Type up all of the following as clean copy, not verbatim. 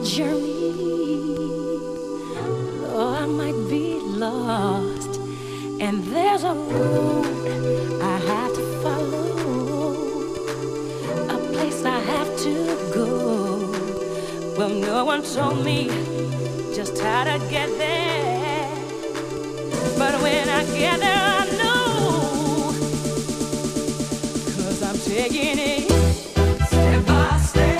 journey. Though I might be lost, and there's a road I have to follow, a place I have to go. Well, no one told me just how to get there, but when I get there, I know, 'cause I'm taking it step by step.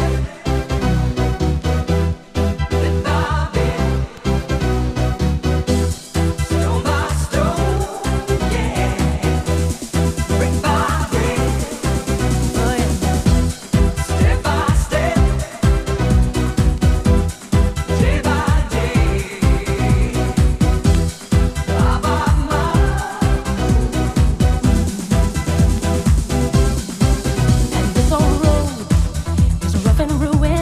Rough and ruin.